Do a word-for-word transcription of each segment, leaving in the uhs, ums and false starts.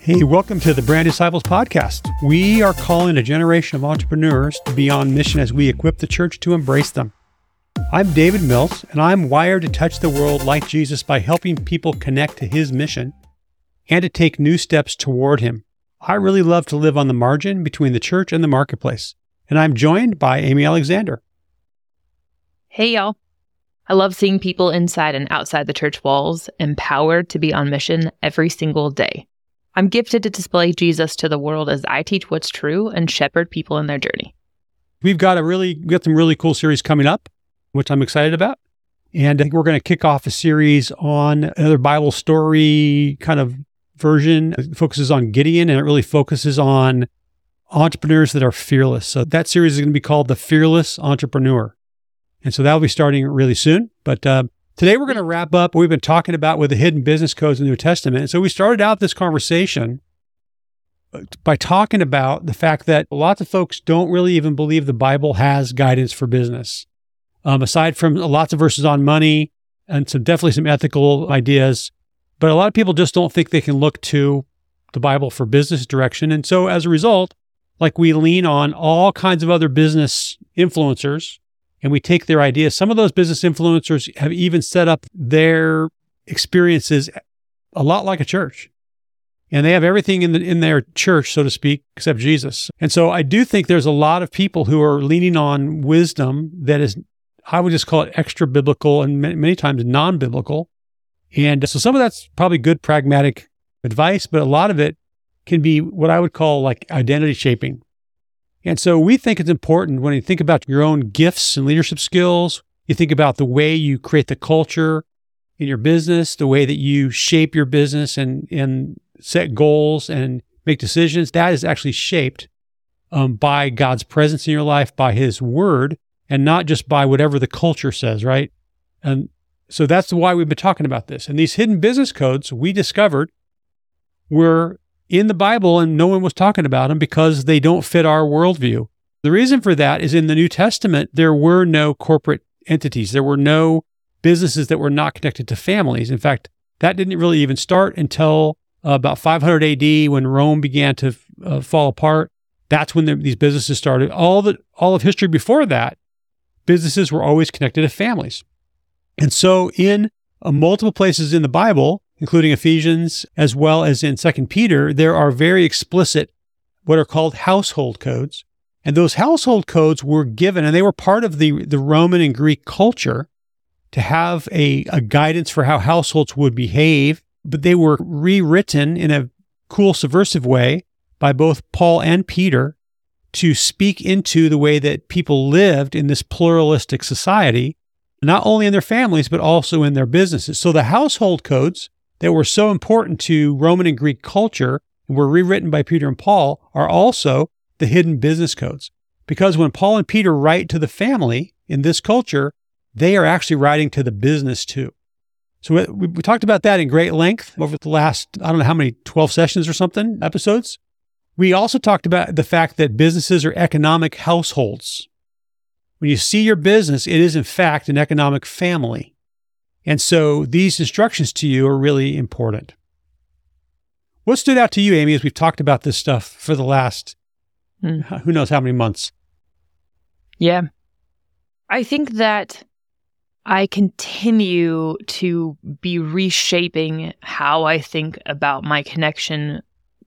Hey, welcome to the Brand Disciples Podcast. We are calling a generation of entrepreneurs to be on mission as we equip the church to embrace them. I'm David Mills, and I'm wired to touch the world like Jesus by helping people connect to his mission and to take new steps toward him. I really love to live on the margin between the church and the marketplace, and I'm joined by Amy Alexander. Hey, y'all. I love seeing people inside and outside the church walls empowered to be on mission every single day. I'm gifted to display Jesus to the world as I teach what's true and shepherd people in their journey. We've got a really, we got some really cool series coming up, which I'm excited about. And I think we're going to kick off a series on another Bible story kind of version. It focuses on Gideon, and it really focuses on entrepreneurs that are fearless. So that series is going to be called The Fearless Entrepreneur. And so that'll be starting really soon. But uh, today we're going to wrap up what we've been talking about with the hidden business codes in the New Testament. And so we started out this conversation by talking about the fact that lots of folks don't really even believe the Bible has guidance for business. Um, aside from lots of verses on money and some definitely some ethical ideas, but a lot of people just don't think they can look to the Bible for business direction. And so as a result, like we lean on all kinds of other business influencers and we take their ideas. Some of those business influencers have even set up their experiences a lot like a church. And they have everything in the, in their church, so to speak, except Jesus. And so I do think there's a lot of people who are leaning on wisdom that is, I would just call it extra biblical and many, many times non-biblical. And so some of that's probably good pragmatic advice, but a lot of it can be what I would call like identity shaping. And so we think it's important when you think about your own gifts and leadership skills, you think about the way you create the culture in your business, the way that you shape your business and, and set goals and make decisions, that is actually shaped um, by God's presence in your life, by his word, and not just by whatever the culture says, right? And so that's why we've been talking about this. And these hidden business codes we discovered were in the Bible, and no one was talking about them because they don't fit our worldview. The reason for that is in the New Testament, there were no corporate entities. There were no businesses that were not connected to families. In fact, that didn't really even start until uh, about five hundred A D when Rome began to uh, fall apart. That's when the, these businesses started. All the all of history before that, businesses were always connected to families. And so in uh, multiple places in the Bible, including Ephesians, as well as in Second Peter, there are very explicit, what are called household codes. And those household codes were given, and they were part of the, the Roman and Greek culture to have a, a guidance for how households would behave, but they were rewritten in a cool, subversive way by both Paul and Peter to speak into the way that people lived in this pluralistic society, not only in their families, but also in their businesses. So the household codes that were so important to Roman and Greek culture and were rewritten by Peter and Paul are also the hidden business codes. Because when Paul and Peter write to the family in this culture, they are actually writing to the business too. So we, we talked about that in great length over the last, I don't know how many, twelve sessions or something, episodes. We also talked about the fact that businesses are economic households. When you see your business, it is in fact an economic family. And so these instructions to you are really important. What stood out to you, Amy, as we've talked about this stuff for the last, mm. who knows how many months? Yeah. I think that I continue to be reshaping how I think about my connection,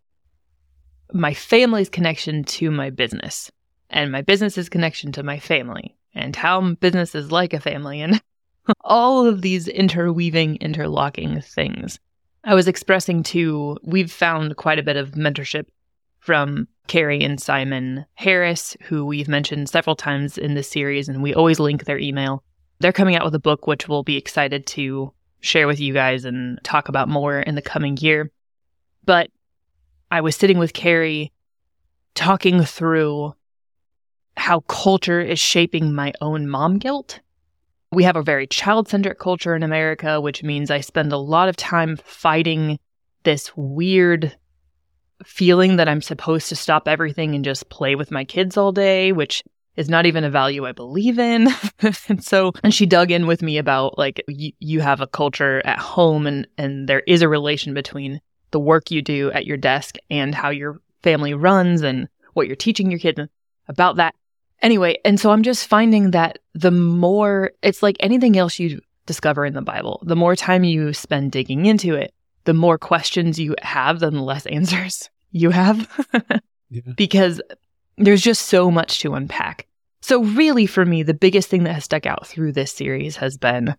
my family's connection to my business, and my business's connection to my family, and how business is like a family, and all of these interweaving, interlocking things. I was expressing too, we've found quite a bit of mentorship from Carrie and Simon Harris, who we've mentioned several times in this series, and we always link their email. They're coming out with a book, which we'll be excited to share with you guys and talk about more in the coming year. But I was sitting with Carrie talking through how culture is shaping my own mom guilt. We have a very child-centric culture in America, which means I spend a lot of time fighting this weird feeling that I'm supposed to stop everything and just play with my kids all day, which is not even a value I believe in. and so, and she dug in with me about like, y- you have a culture at home and, and there is a relation between the work you do at your desk and how your family runs and what you're teaching your kids about that. Anyway, and so I'm just finding that the more, it's like anything else you discover in the Bible, the more time you spend digging into it, the more questions you have, then the less answers you have. Yeah. Because there's just so much to unpack. So really, for me, the biggest thing that has stuck out through this series has been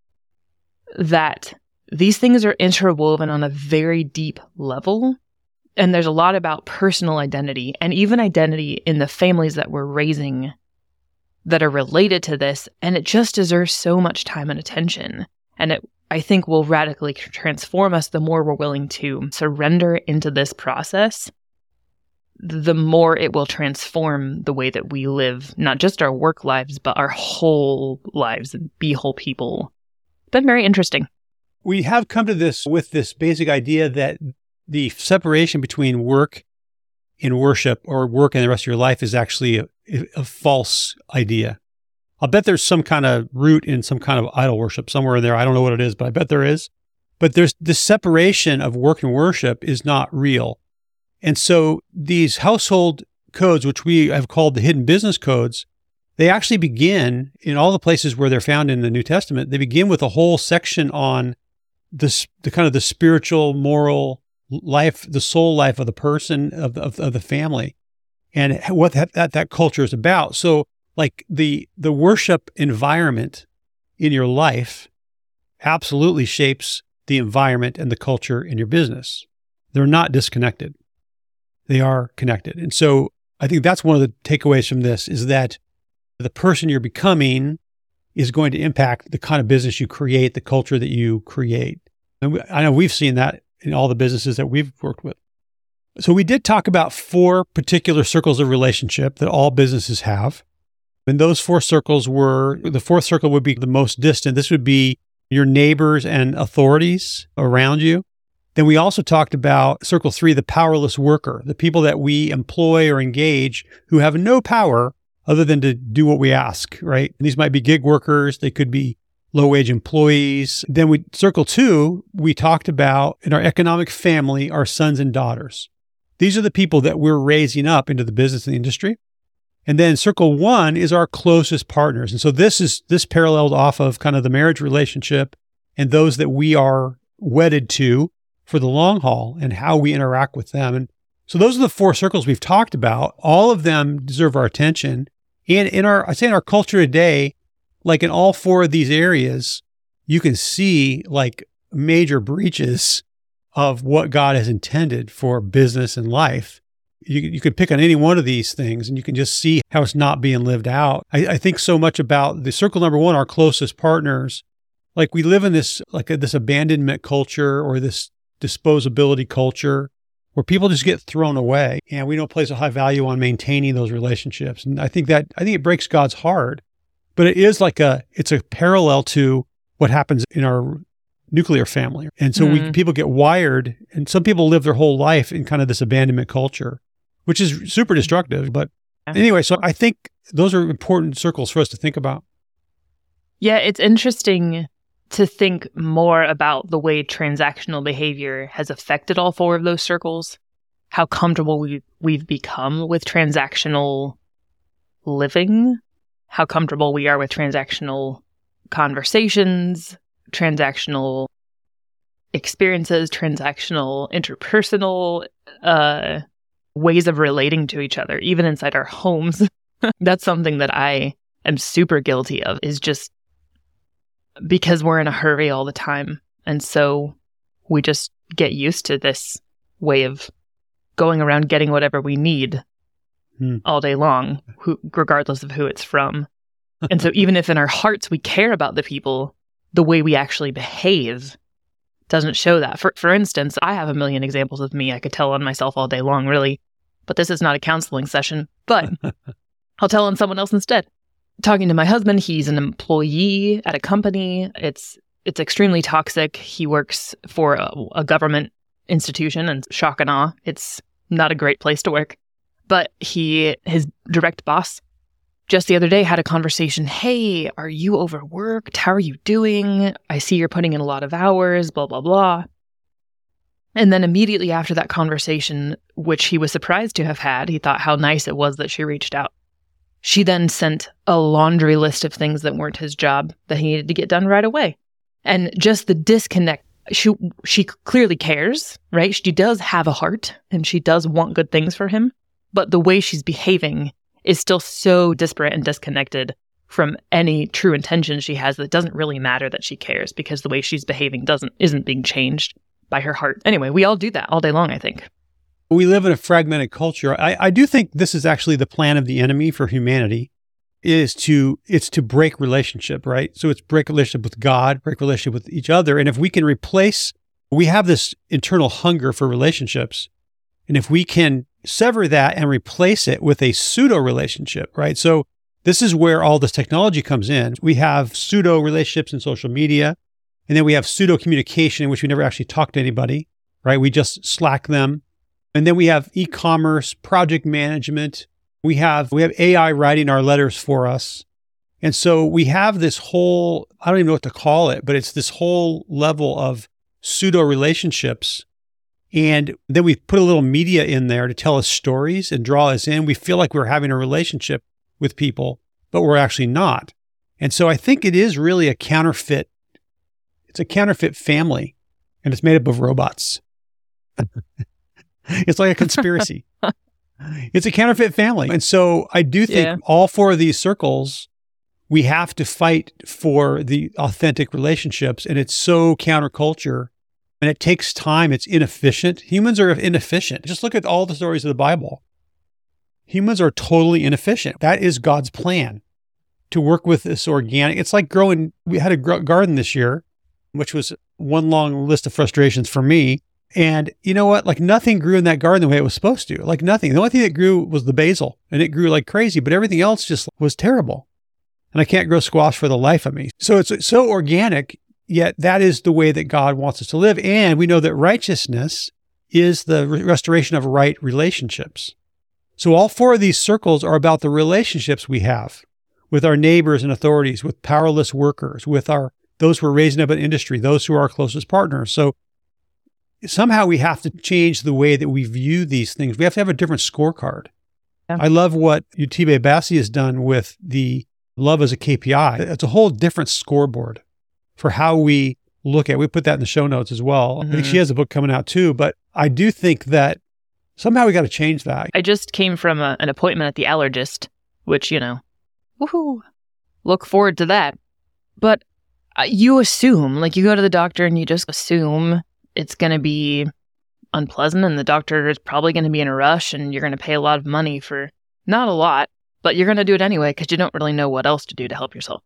that these things are interwoven on a very deep level. And there's a lot about personal identity and even identity in the families that we're raising that are related to this. And it just deserves so much time and attention. And it, I think, will radically transform us the more we're willing to surrender into this process. The more it will transform the way that we live, not just our work lives, but our whole lives and be whole people. It's been very interesting. We have come to this with this basic idea that the separation between work and worship, or work and the rest of your life, is actually a, a false idea. I'll bet there's some kind of root in some kind of idol worship somewhere in there. I don't know what it is, but I bet there is. But there's the separation of work and worship is not real. And so these household codes, which we have called the hidden business codes, they actually begin in all the places where they're found in the New Testament. They begin with a whole section on this, the kind of the spiritual, moral life, the soul life of the person, of, of, of the family, and what that, that, that culture is about. So like the, the worship environment in your life absolutely shapes the environment and the culture in your business. They're not disconnected. They are connected. And so I think that's one of the takeaways from this, is that the person you're becoming is going to impact the kind of business you create, the culture that you create. And we, I know we've seen that in all the businesses that we've worked with. So we did talk about four particular circles of relationship that all businesses have. And those four circles were, the fourth circle would be the most distant. This would be your neighbors and authorities around you. Then we also talked about circle three, the powerless worker, the people that we employ or engage who have no power other than to do what we ask, right? And these might be gig workers. They could be low-wage employees. Then we circle two, we talked about in our economic family, our sons and daughters. These are the people that we're raising up into the business and the industry. And then circle one is our closest partners. And so this is this paralleled off of kind of the marriage relationship and those that we are wedded to for the long haul and how we interact with them. And so those are the four circles we've talked about. All of them deserve our attention. And in our, I say in our culture today, like in all four of these areas, you can see like major breaches of what God has intended for business and life. You, you could pick on any one of these things and you can just see how it's not being lived out. I, I think so much about the circle number one, our closest partners. Like we live in this, like a, this abandonment culture or this disposability culture where people just get thrown away, and we don't place a high value on maintaining those relationships. And I think that, I think it breaks God's heart, but it is like a, it's a parallel to what happens in our nuclear family. And so mm. we, people get wired, and some people live their whole life in kind of this abandonment culture, which is super destructive. But anyway, so I think those are important circles for us to think about. Yeah, it's interesting to think more about the way transactional behavior has affected all four of those circles, how comfortable we, we've become with transactional living, how comfortable we are with transactional conversations, transactional experiences, transactional interpersonal uh, ways of relating to each other, even inside our homes. That's something that I am super guilty of, is just because we're in a hurry all the time. And so we just get used to this way of going around getting whatever we need hmm. all day long, who, regardless of who it's from. And so even if in our hearts we care about the people, the way we actually behave doesn't show that. For for instance, I have a million examples of me I could tell on myself all day long, really. But this is not a counseling session. But I'll tell on someone else instead. Talking to my husband, he's an employee at a company. It's it's extremely toxic. He works for a, a government institution, and shock and awe, it's not a great place to work. But he, his direct boss, just the other day had a conversation. Hey, are you overworked? How are you doing? I see you're putting in a lot of hours, blah, blah, blah. And then immediately after that conversation, which he was surprised to have had, he thought how nice it was that she reached out. She then sent a laundry list of things that weren't his job that he needed to get done right away. And just the disconnect, she, she clearly cares, right? She does have a heart and she does want good things for him. But the way she's behaving is still so disparate and disconnected from any true intention she has that it doesn't really matter that she cares, because the way she's behaving doesn't isn't being changed by her heart. Anyway, we all do that all day long, I think. We live in a fragmented culture. I, I do think this is actually the plan of the enemy for humanity, is to, it's to break relationship, right? So it's break relationship with God, break relationship with each other. And if we can replace, we have this internal hunger for relationships. And if we can sever that and replace it with a pseudo relationship, right? So this is where all this technology comes in. We have pseudo relationships in social media, and then we have pseudo communication in which we never actually talk to anybody, right? We just Slack them. And then we have e-commerce, project management. We have we have A I writing our letters for us. And so we have this whole, I don't even know what to call it, but it's this whole level of pseudo relationships. And then we put a little media in there to tell us stories and draw us in. We feel like we're having a relationship with people, but we're actually not. And so I think it is really a counterfeit. It's a counterfeit family, and it's made up of robots. It's like a conspiracy. It's a counterfeit family. And so I do think yeah. all four of these circles, we have to fight for the authentic relationships. And it's so counterculture, and it takes time. It's inefficient. Humans are inefficient. Just look at all the stories of the Bible. Humans are totally inefficient. That is God's plan, to work with this organic. It's like growing, we had a gr- garden this year, which was one long list of frustrations for me. And you know what? Like nothing grew in that garden the way it was supposed to. Like nothing. The only thing that grew was the basil, and it grew like crazy, but everything else just was terrible. And I can't grow squash for the life of me. So it's so organic, yet that is the way that God wants us to live. And we know that righteousness is the re- restoration of right relationships. So all four of these circles are about the relationships we have with our neighbors and authorities, with powerless workers, with our those who are raising up in industry, those who are our closest partners. So somehow we have to change the way that we view these things. We have to have a different scorecard. Yeah. I love what Utibe Bassi has done with the love as a K P I. It's a whole different scoreboard for how we look at it. We put that in the show notes as well. Mm-hmm. I think she has a book coming out too, but I do think that somehow we got to change that. I just came from a, an appointment at the allergist, which, you know, woohoo, look forward to that. But uh, you assume, like you go to the doctor and you just assume it's going to be unpleasant, and the doctor is probably going to be in a rush, and you're going to pay a lot of money for not a lot, but you're going to do it anyway because you don't really know what else to do to help yourself.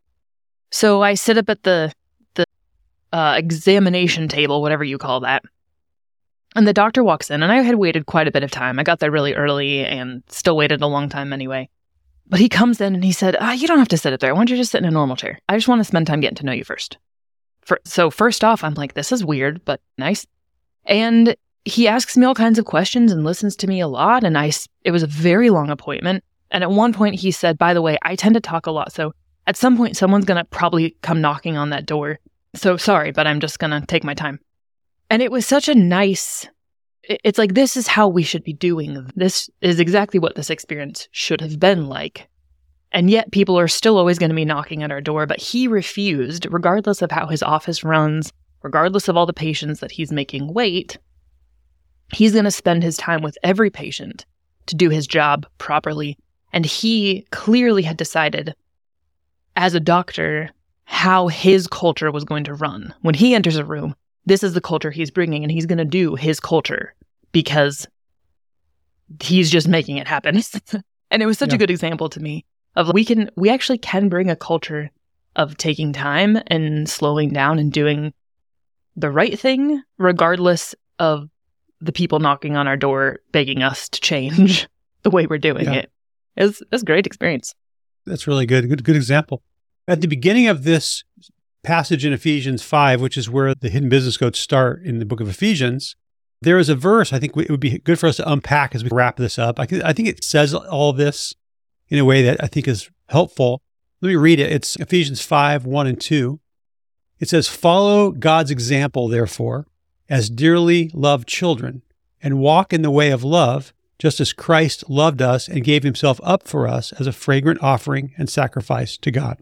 So I sit up at the, the uh, examination table, whatever you call that. And the doctor walks in, and I had waited quite a bit of time. I got there really early and still waited a long time anyway. But he comes in and he said, ah, you don't have to sit up there. Why don't you just sit in a normal chair? I just want to spend time getting to know you first. For, so first off, I'm like, this is weird, but nice. And he asks me all kinds of questions and listens to me a lot. And I, it was a very long appointment. And at one point he said, by the way, I tend to talk a lot. So at some point, someone's going to probably come knocking on that door. So sorry, but I'm just going to take my time. And it was such a nice, it's like, this is how we should be doing. This is exactly what this experience should have been like. And yet people are still always going to be knocking at our door. But he refused, regardless of how his office runs, regardless of all the patients that he's making wait, he's going to spend his time with every patient to do his job properly. And he clearly had decided, as a doctor, how his culture was going to run. When he enters a room, this is the culture he's bringing, and he's going to do his culture because he's just making it happen. And it was such yeah. a good example to me of we can, we actually can bring a culture of taking time and slowing down and doing the right thing, regardless of the people knocking on our door, begging us to change the way we're doing yeah. it. It was, it was a great experience. That's really good. Good, good example. At the beginning of this passage in Ephesians five, which is where the hidden business codes start in the book of Ephesians, there is a verse I think it would be good for us to unpack as we wrap this up. I, I think it says all this in a way that I think is helpful. Let me read it. It's Ephesians five, one and two. It says, follow God's example, therefore, as dearly loved children, and walk in the way of love, just as Christ loved us and gave himself up for us as a fragrant offering and sacrifice to God.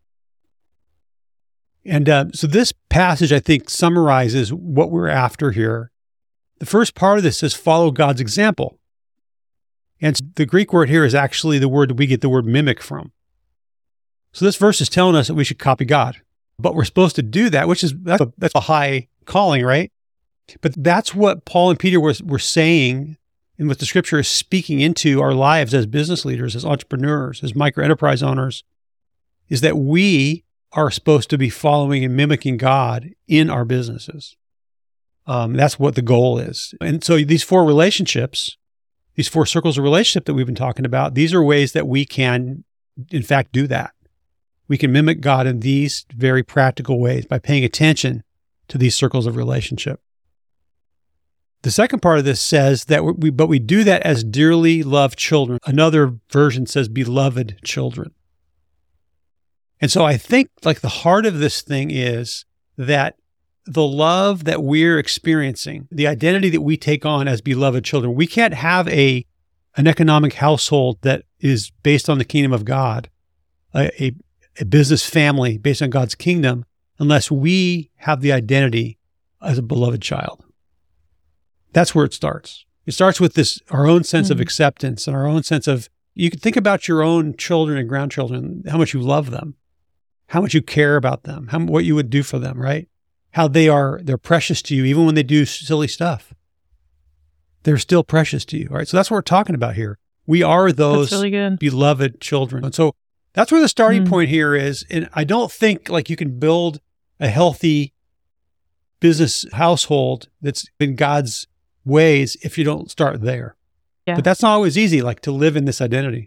And uh, so this passage, I think, summarizes what we're after here. The first part of this says, follow God's example. And the Greek word here is actually the word that we get the word mimic from. So this verse is telling us that we should copy God. But we're supposed to do that, which is, that's a, that's a high calling, right? But that's what Paul and Peter were, were saying, and what the scripture is speaking into our lives as business leaders, as entrepreneurs, as micro-enterprise owners, is that we are supposed to be following and mimicking God in our businesses. Um, that's what the goal is. And so these four relationships, these four circles of relationship that we've been talking about, these are ways that we can, in fact, do that. We can mimic God in these very practical ways by paying attention to these circles of relationship. The second part of this says that we, but we do that as dearly loved children. Another version says beloved children. And so I think like the heart of this thing is that the love that we're experiencing, the identity that we take on as beloved children, we can't have a an economic household that is based on the kingdom of God, a, a, a business family based on God's kingdom, unless we have the identity as a beloved child. That's where it starts. It starts with this, our own sense mm-hmm. of acceptance and our own sense of, you can think about your own children and grandchildren, how much you love them, how much you care about them, how, what you would do for them, right? How they are, they're precious to you, even when they do silly stuff. They're still precious to you, right? So that's what we're talking about here. We are those really beloved children. And so that's where the starting mm. point here is. And I don't think like you can build a healthy business household that's in God's ways if you don't start there. Yeah. But that's not always easy, like to live in this identity.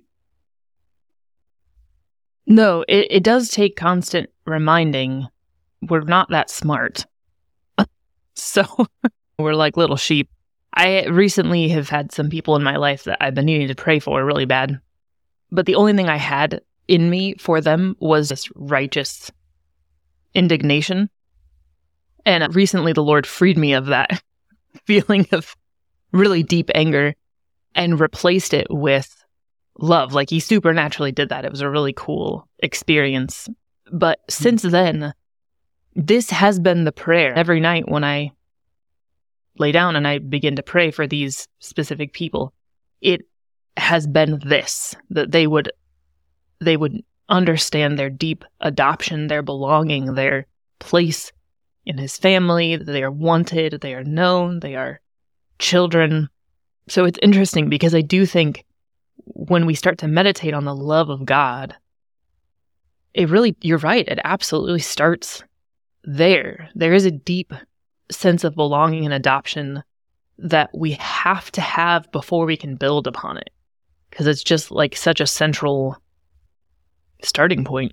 No, it, it does take constant reminding. We're not that smart. So we're like little sheep. I recently have had some people in my life that I've been needing to pray for really bad. But the only thing I had in me for them was this righteous indignation. And recently the Lord freed me of that feeling of really deep anger and replaced it with love. Like he supernaturally did that. It was a really cool experience. But since then, this has been the prayer every night when I lay down and I begin to pray for these specific people. It has been this, that they would, they would understand their deep adoption, their belonging, their place in his family. They are wanted, they are known, they are children. So it's interesting because I do think when we start to meditate on the love of God, it really, you're right, it absolutely starts there. There is a deep sense of belonging and adoption that we have to have before we can build upon it. Because it's just like such a central starting point.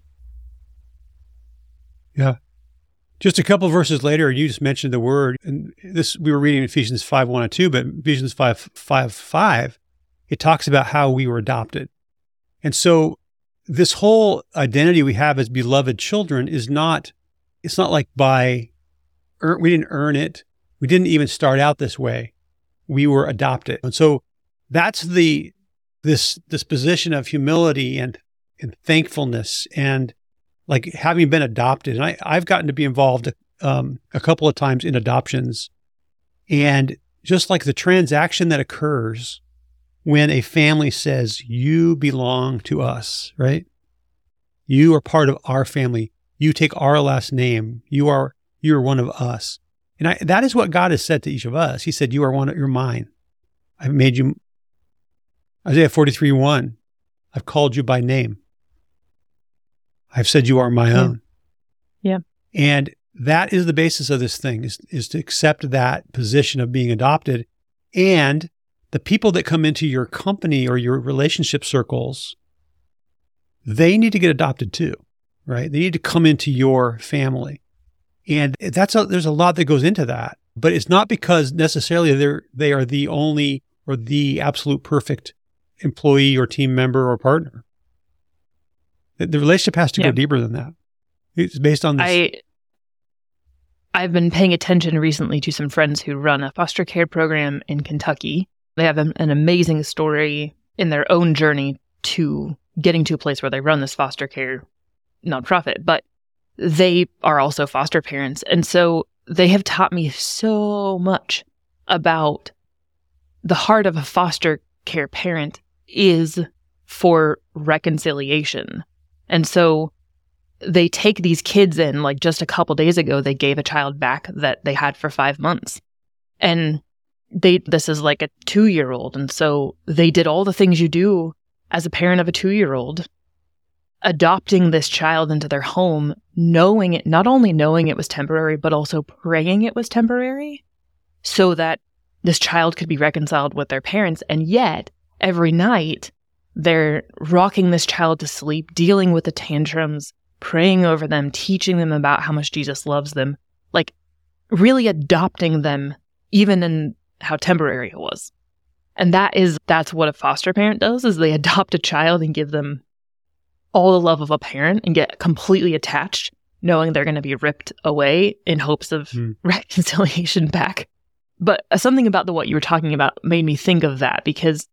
Yeah. Just a couple of verses later, you just mentioned the word, and this we were reading Ephesians five, one and two, but Ephesians five, five, five, it talks about how we were adopted. And so this whole identity we have as beloved children is not, it's not like by, we didn't earn it. We didn't even start out this way. We were adopted. And so that's the, this, this position of humility and, and thankfulness and like having been adopted. And I, I've gotten to be involved um, a couple of times in adoptions. And just like the transaction that occurs when a family says, you belong to us, right? You are part of our family. You take our last name. You are, you are one of us. And I, that is what God has said to each of us. He said, you are one of, you're mine. I've made you, Isaiah forty-three, one, I've called you by name. I've said you are my yeah. own. Yeah. And that is the basis of this thing, is, is to accept that position of being adopted. And the people that come into your company or your relationship circles, they need to get adopted too, right? They need to come into your family. And that's a, there's a lot that goes into that, but it's not because necessarily they're, they are the only or the absolute perfect employee or team member or partner. The, the relationship has to yeah. go deeper than that. It's based on this. I, I've been paying attention recently to some friends who run a foster care program in Kentucky. They have an, an amazing story in their own journey to getting to a place where they run this foster care nonprofit, but they are also foster parents. And so they have taught me so much about the heart of a foster care parent is for reconciliation. And so they take these kids in, like just a couple days ago, they gave a child back that they had for five months. And they, this is like a two-year-old. And so they did all the things you do as a parent of a two-year-old, adopting this child into their home, knowing it, not only knowing it was temporary, but also praying it was temporary so that this child could be reconciled with their parents. And yet, every night, they're rocking this child to sleep, dealing with the tantrums, praying over them, teaching them about how much Jesus loves them, like really adopting them, even in how temporary it was. And that is, that's what a foster parent does, is they adopt a child and give them all the love of a parent and get completely attached, knowing they're going to be ripped away in hopes of mm. reconciliation back. But something about the what you were talking about made me think of that, because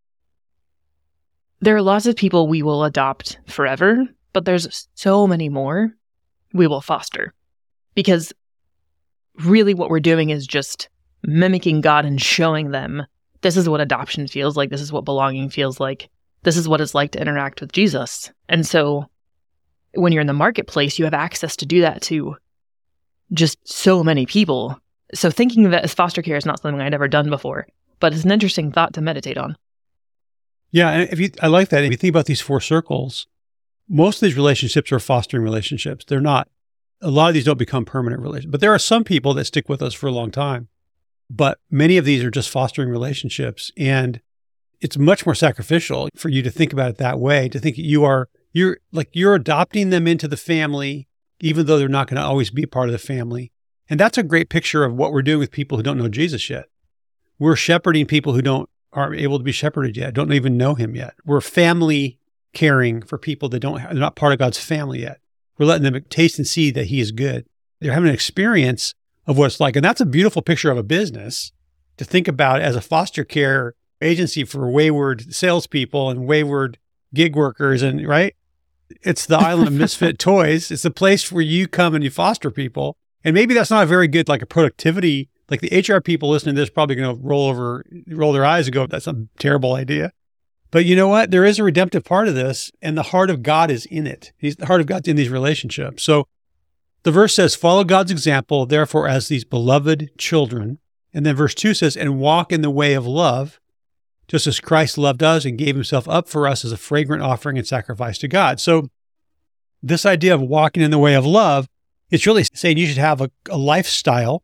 there are lots of people we will adopt forever, but there's so many more we will foster. Because really what we're doing is just mimicking God and showing them this is what adoption feels like, this is what belonging feels like, this is what it's like to interact with Jesus. And so when you're in the marketplace, you have access to do that to just so many people. So thinking of it as foster care is not something I'd ever done before, but it's an interesting thought to meditate on. Yeah, and if you, I like that. If you think about these four circles, most of these relationships are fostering relationships. They're not, a lot of these don't become permanent relationships, but there are some people that stick with us for a long time. But many of these are just fostering relationships. And it's much more sacrificial for you to think about it that way, to think that you are, you're like, you're adopting them into the family, even though they're not going to always be part of the family. And that's a great picture of what we're doing with people who don't know Jesus yet. We're shepherding people who don't aren't able to be shepherded yet, don't even know him yet. We're family caring for people that don't, they're not part of God's family yet. We're letting them taste and see that he is good. They're having an experience of what it's like. And that's a beautiful picture of a business to think about as a foster care agency for wayward salespeople and wayward gig workers. And right, it's the island of misfit toys. It's a place where you come and you foster people. And maybe that's not a very good, like a productivity, like the H R people listening to this probably going to roll over, roll their eyes and go, that's a terrible idea. But you know what? There is a redemptive part of this, and the heart of God is in it. He's, the heart of God's in these relationships. So the verse says, follow God's example, therefore, as these beloved children. And then verse two says, and walk in the way of love, just as Christ loved us and gave himself up for us as a fragrant offering and sacrifice to God. So this idea of walking in the way of love, it's really saying you should have a, a lifestyle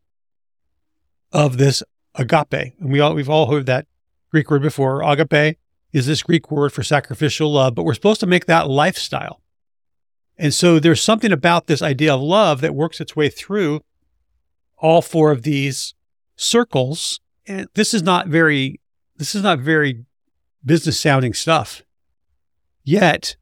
of this agape. And we all, we've all heard that Greek word before. Agape is this Greek word for sacrificial love, but we're supposed to make that lifestyle. And so there's something about this idea of love that works its way through all four of these circles. And this is not very, this is not very business sounding stuff. Yet,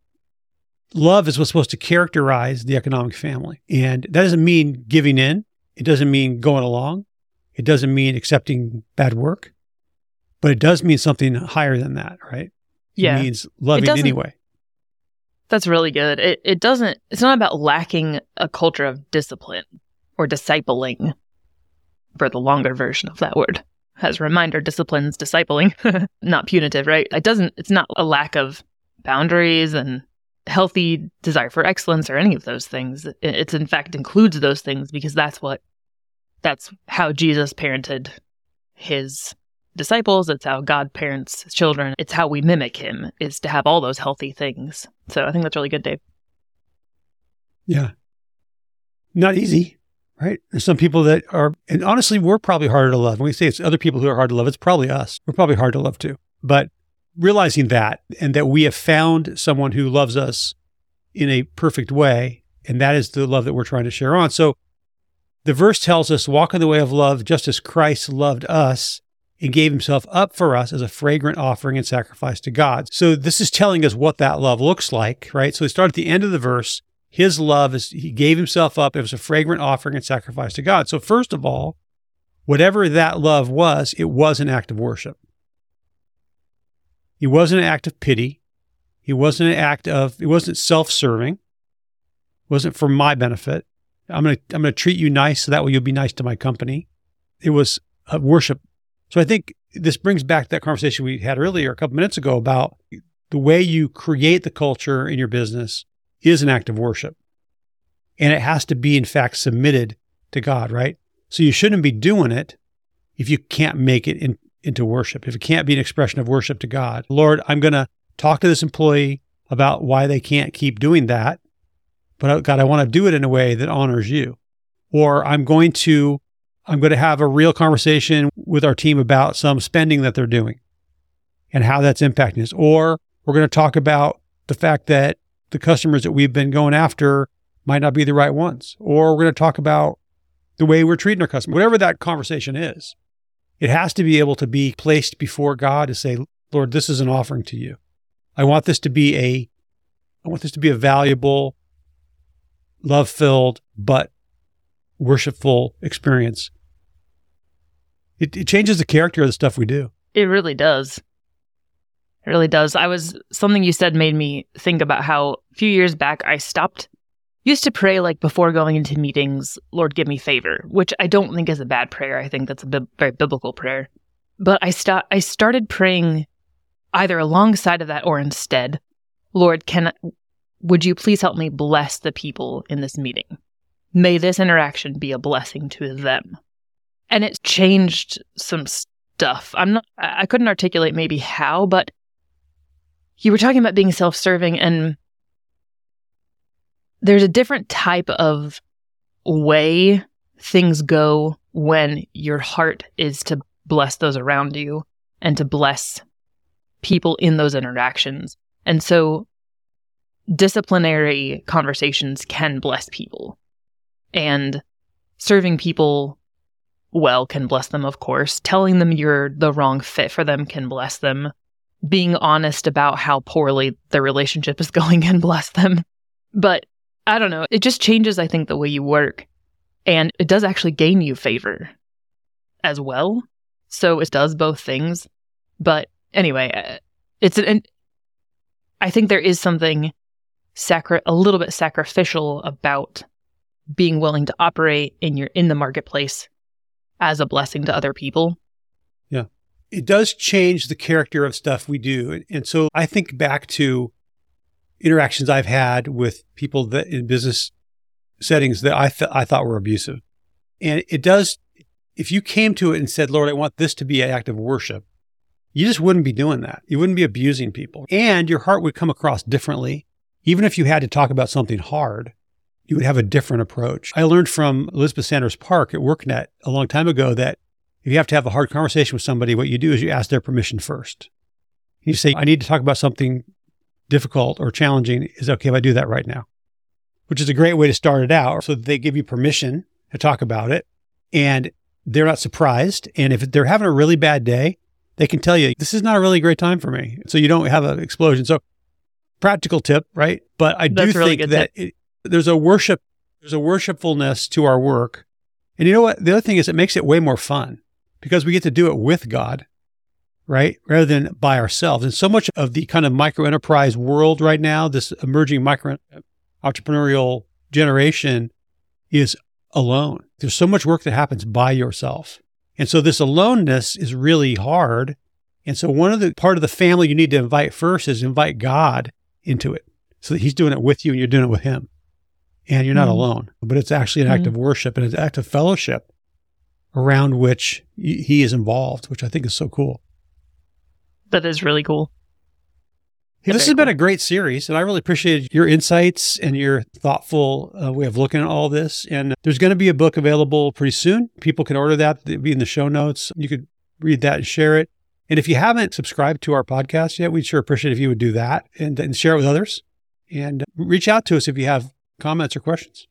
love is what's supposed to characterize the economic family. And that doesn't mean giving in. It doesn't mean going along. It doesn't mean accepting bad work, but it does mean something higher than that, right? Yeah. It means loving it anyway. That's really good. It it doesn't, it's not about lacking a culture of discipline or discipling, for the longer version of that word. As a reminder, discipline's discipling, not punitive, right? It doesn't, it's not a lack of boundaries and healthy desire for excellence or any of those things. It, it's in fact includes those things because that's what That's how Jesus parented his disciples. It's how God parents his children. It's how we mimic him, is to have all those healthy things. So I think that's really good, Dave. Yeah. Not easy, right? There's some people that are, and honestly, we're probably harder to love. When we say it's other people who are hard to love, it's probably us. We're probably hard to love too. But realizing that, and that we have found someone who loves us in a perfect way, and that is the love that we're trying to share on. So the verse tells us, walk in the way of love just as Christ loved us and gave himself up for us as a fragrant offering and sacrifice to God. So this is telling us what that love looks like, right? So we start at the end of the verse. his love is he gave himself up. It was a fragrant offering and sacrifice to God. So first of all, whatever that love was, it was an act of worship. It wasn't an act of pity. It wasn't an act of, it wasn't self-serving. It wasn't for my benefit. I'm going to, I'm going to treat you nice so that way you'll be nice to my company. It was a worship. So I think this brings back that conversation we had earlier a couple minutes ago about the way you create the culture in your business is an act of worship. And it has to be, in fact, submitted to God, right? So you shouldn't be doing it if you can't make it in, into worship, if it can't be an expression of worship to God. Lord, I'm going to talk to this employee about why they can't keep doing that. But God, I want to do it in a way that honors you. Or I'm going to, I'm going to have a real conversation with our team about some spending that they're doing and how that's impacting us. Or we're going to talk about the fact that the customers that we've been going after might not be the right ones. Or we're going to talk about the way we're treating our customers. Whatever that conversation is, it has to be able to be placed before God to say, Lord, this is an offering to you. I want this to be a, I want this to be a valuable, love-filled, but worshipful experience. It, it changes the character of the stuff we do. It really does. It really does. I was, something you said made me think about how a few years back I stopped, used to pray like before going into meetings, Lord, give me favor, which I don't think is a bad prayer. I think that's a bi- very biblical prayer. But I, st- I started praying either alongside of that or instead, Lord, can would you please help me bless the people in this meeting? May this interaction be a blessing to them. And it changed some stuff. I'm not, I couldn't articulate maybe how, but you were talking about being self-serving, and there's a different type of way things go when your heart is to bless those around you and to bless people in those interactions. And so disciplinary conversations can bless people, and serving people well can bless them, of course. Telling them you're the wrong fit for them can bless them. Being honest about how poorly the relationship is going can bless them. But I don't know. It just changes, I think, the way you work. And it does actually gain you favor as well. So it does both things. But anyway, it's an, I think there is something sacri- a little bit sacrificial about being willing to operate in your in the marketplace as a blessing to other people. Yeah. It does change the character of stuff we do. And so I think back to interactions I've had with people that in business settings that I, th- I thought were abusive. And it does, if you came to it and said, Lord, I want this to be an act of worship, you just wouldn't be doing that. You wouldn't be abusing people. And your heart would come across differently. Even if you had to talk about something hard, you would have a different approach. I learned from Elizabeth Sanders Park at WorkNet a long time ago that if you have to have a hard conversation with somebody, what you do is you ask their permission first. You say, I need to talk about something difficult or challenging. Is it okay if I do that right now? Which is a great way to start it out, so that they give you permission to talk about it and they're not surprised. And if they're having a really bad day, they can tell you, this is not a really great time for me. So you don't have an explosion. So practical tip, right? But I do really think that it, there's a worship, there's a worshipfulness to our work. And you know what? The other thing is it makes it way more fun because we get to do it with God, right? Rather than by ourselves. And so much of the kind of micro enterprise world right now, this emerging micro entrepreneurial generation is alone. There's so much work that happens by yourself. And so this aloneness is really hard. And so one of the part of the family you need to invite first is invite God into it so that he's doing it with you and you're doing it with him. And you're not mm-hmm. alone, but it's actually an mm-hmm. act of worship and an act of fellowship around which he is involved, which I think is so cool. That is really cool. Hey, this has cool. been a great series, and I really appreciated your insights and your thoughtful uh, way of looking at all this. And there's going to be a book available pretty soon. People can order that. It'll be in the show notes. You could read that and share it. And if you haven't subscribed to our podcast yet, we'd sure appreciate if you would do that and, and share it with others. And reach out to us if you have comments or questions.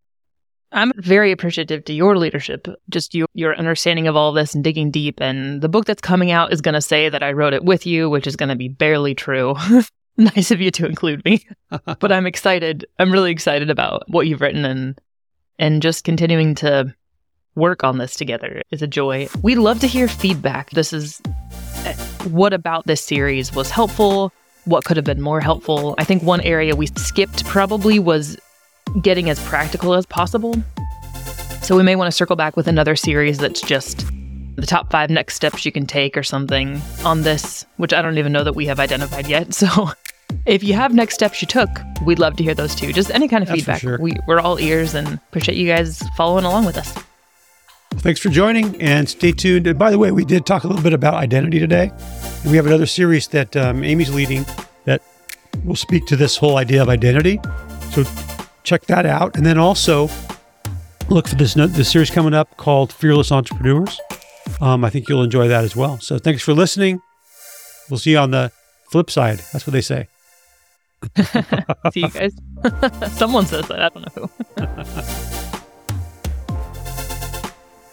I'm very appreciative to your leadership, just your, your understanding of all this and digging deep. And the book that's coming out is going to say that I wrote it with you, which is going to be barely true. Nice of you to include me. But I'm excited. I'm really excited about what you've written, and and just continuing to work on this together is a joy. We love to hear feedback. This is what about this series was helpful? What could have been more helpful? I think one area we skipped probably was getting as practical as possible. So we may want to circle back with another series that's just the top five next steps you can take or something on this, which I don't even know that we have identified yet. So if you have next steps you took, we'd love to hear those too. Just any kind of That's feedback. for sure. We, we're all ears and appreciate you guys following along with us. Thanks for joining, and stay tuned. And by the way, we did talk a little bit about identity today. And we have another series that um, Amy's leading that will speak to this whole idea of identity. So check that out. And then also look for this, this series coming up called Fearless Entrepreneurs. Um, I think you'll enjoy that as well. So thanks for listening. We'll see you on the flip side. That's what they say. See you guys. Someone says that. I don't know who.